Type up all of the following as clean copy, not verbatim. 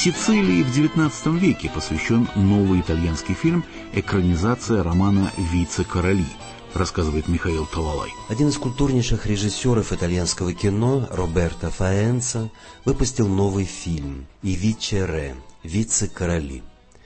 Сицилии в XIX веке посвящен новый итальянский фильм «Экранизация романа «Вице-короли», рассказывает Михаил Талалай. Один из культурнейших режиссеров итальянского кино, Роберто Фаэнца, выпустил новый фильм «I Vice Re» «Вице-короли».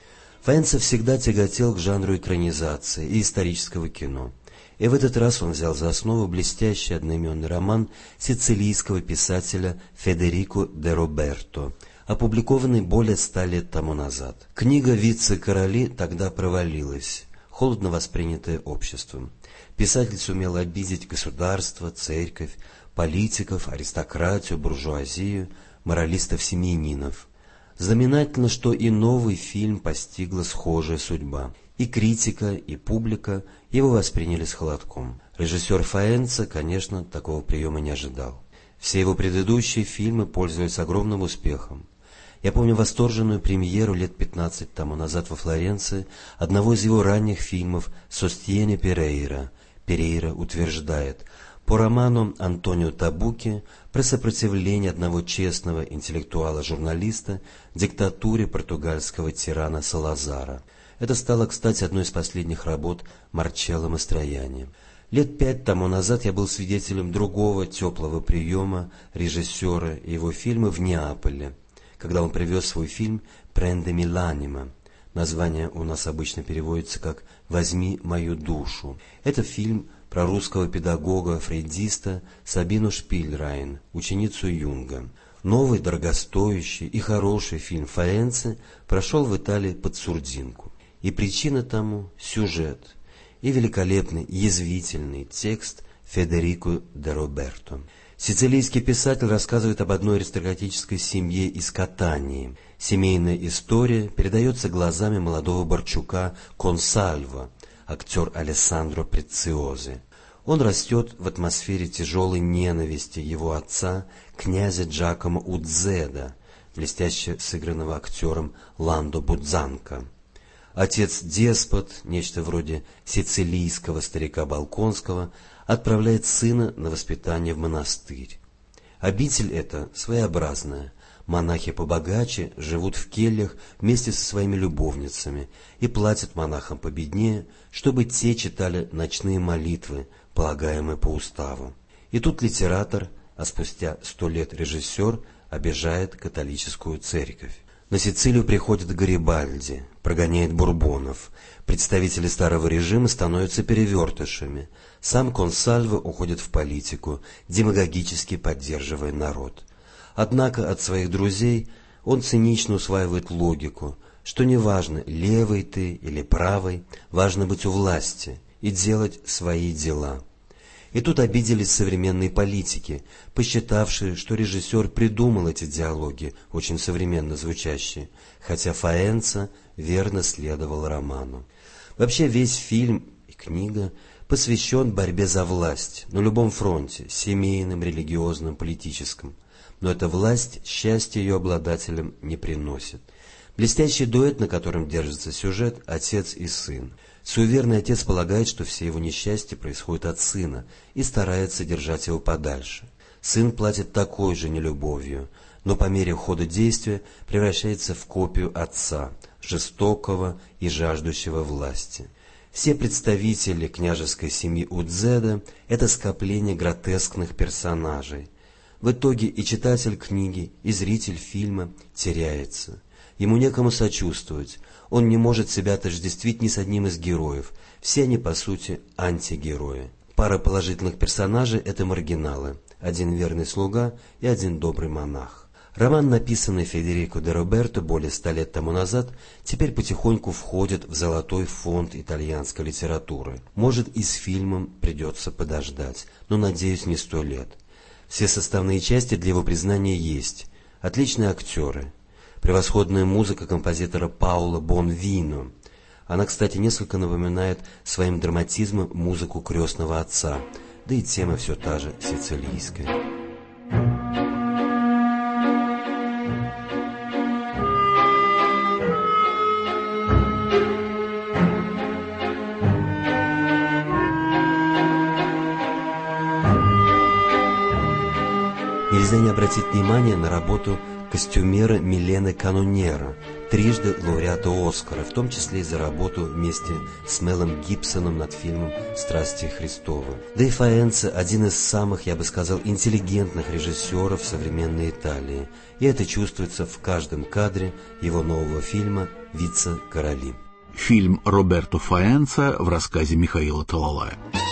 Фаэнца всегда тяготел к жанру экранизации и исторического кино. И в этот раз он взял за основу блестящий одноименный роман сицилийского писателя Федерико де Роберто, опубликованный более 100 лет тому назад. Книга «Вице-короли» тогда провалилась, холодно воспринятая обществом. Писатель сумел обидеть государство, церковь, политиков, аристократию, буржуазию, моралистов-семьянинов. Знаменательно, что и новый фильм постигла схожая судьба. И критика, и публика его восприняли с холодком. Режиссер Фаэнца, конечно, такого приема не ожидал. Все его предыдущие фильмы пользовались огромным успехом. Я помню восторженную премьеру лет 15 тому назад во Флоренции одного из его ранних фильмов «Состьене Перейра» «Перейра утверждает», по роману Антонио Табуки про сопротивление одного честного интеллектуала-журналиста диктатуре португальского тирана Салазара. Это стало, кстати, одной из последних работ Марчелло Мастроянни. Лет 5 тому назад я был свидетелем другого теплого приема режиссера и его фильма в Неаполе, когда он привез свой фильм «Prendimi l'anima». Название у нас обычно переводится как «Возьми мою душу». Это фильм про русского педагога-фрейдиста Сабину Шпильрайн, ученицу Юнга. Новый, дорогостоящий и хороший фильм Фаэнцы прошел в Италии под сурдинку. И причина тому – сюжет и великолепный, язвительный текст Федерико де Роберто. Сицилийский писатель рассказывает об одной аристократической семье из Катании. Семейная история передается глазами молодого Борчука Консальво, актер Алессандро Прециози. Он растет в атмосфере тяжелой ненависти его отца, князя Джакомо Удзеда, блестяще сыгранного актером Ландо Будзанко. Отец-деспот, нечто вроде сицилийского старика Балконского, отправляет сына на воспитание в монастырь. Обитель эта своеобразная. Монахи побогаче живут в кельях вместе со своими любовницами и платят монахам победнее, чтобы те читали ночные молитвы, полагаемые по уставу. И тут литератор, а спустя 100 лет режиссер, обижает католическую церковь. На Сицилию приходит Гарибальди, прогоняет бурбонов. Представители старого режима становятся перевертышами. Сам Консальво уходит в политику, демагогически поддерживая народ. Однако от своих друзей он цинично усваивает логику, что неважно, левый ты или правый, важно быть у власти и делать свои дела. И тут обиделись современные политики, посчитавшие, что режиссер придумал эти диалоги, очень современно звучащие, хотя Фаэнца верно следовал роману. Вообще весь фильм и книга посвящен борьбе за власть на любом фронте, семейном, религиозном, политическом. Но эта власть счастья ее обладателям не приносит. Блестящий дуэт, на котором держится сюжет, отец и сын. Суеверный отец полагает, что все его несчастья происходят от сына, и старается держать его подальше. Сын платит такой же нелюбовью, но по мере хода действия превращается в копию отца, жестокого и жаждущего власти. Все представители княжеской семьи Удзеда – это скопление гротескных персонажей. В итоге и читатель книги, и зритель фильма теряется. Ему некому сочувствовать, он не может себя отождествить ни с одним из героев. Все они, по сути, антигерои. Пара положительных персонажей – это маргиналы. Один верный слуга и один добрый монах. Роман, написанный Федерико де Роберто более 100 лет тому назад, теперь потихоньку входит в золотой фонд итальянской литературы. Может, и с фильмом придется подождать, но, надеюсь, не 100 лет. Все составные части для его признания есть. Отличные актеры. Превосходная музыка композитора Паоло Бонвино. Она, кстати, несколько напоминает своим драматизмом музыку «Крестного отца», да и тема все та же сицилийская. Нельзя не обратить внимание на работу костюмера Милены Канонера, трижды лауреата Оскара, в том числе и за работу вместе с Мелом Гибсоном над фильмом «Страсти Христовы». Да и Фаэнца – один из самых, я бы сказал, интеллигентных режиссеров современной Италии, и это чувствуется в каждом кадре его нового фильма «Вице-короли». Фильм Роберто Фаэнца в рассказе Михаила Талалая.